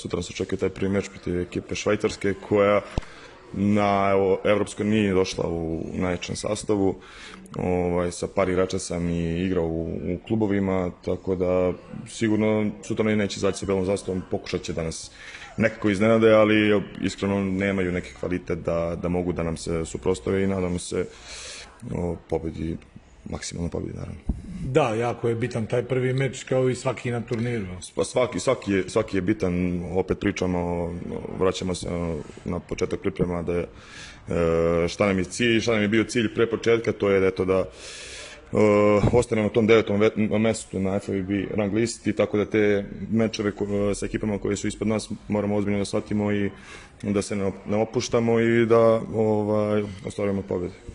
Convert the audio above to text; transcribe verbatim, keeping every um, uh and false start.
sutra nas očekuje taj prvi meč protiv ekipe Švajcarske koja na evropskoj nije došla u najjačem sastavu. Ovaj, sa par igrača sam i igrao u, u klubovima, tako da sigurno sutra neće izaći sa belom zastavom, pokušat će da nas nekako iznenade, ali iskreno nemaju neki kvalitet da, da mogu da nam se suprostave i nadamo se o, pobedi, maksimalno pobedi, naravno. Da, jako je bitan taj prvi meč kao i svaki na turniru. Pa svaki, svaki, je, svaki je bitan, opet pričamo, vraćamo se na početak priprema da je, šta nam je cilj, šta nam je bio cilj pre početka, to je da, eto, da Uh, ostanemo na tom devetom mestu na F I B rang listi, tako da te mečeve sa ekipama koje su ispod nas moramo ozbiljno da shvatimo i da se ne opuštamo i da ovaj, ostvarujemo pobjede.